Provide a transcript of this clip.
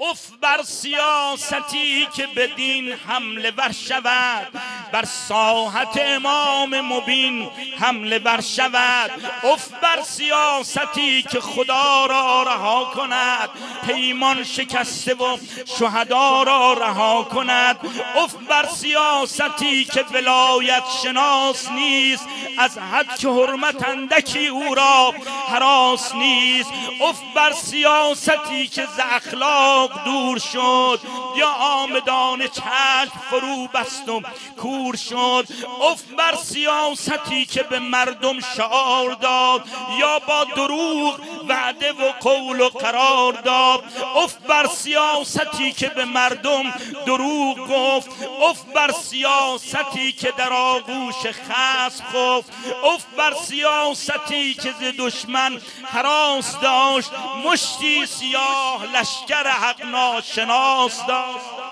اف بر سیاستی که بدین حمله ور شود، بر ساحت امام مبین حمله ور شود. اف بر سیاستی که خدا را رها کند، پیمان شکسته و شهدا را رها کند. اف بر سیاستی که ولایت شناس نیست، از حد که حرمت اندکی او را هراس نیست. اف بر سیاستی که ز اخلاق دور شد، یا آمدان چشم فرو بست و کور شد. اف بر سیاستی که به مردم شعار داد، یا با دروغ وعده و قول و قرار داد. اف بر سیاستی که به مردم دروغ گفت. اف بر سیاستی که در آغوش خصم خفت. اف بر سیاستی که ز دشمن هراس داشت، مشتی سیاه لشکر حق ناشناس داشت.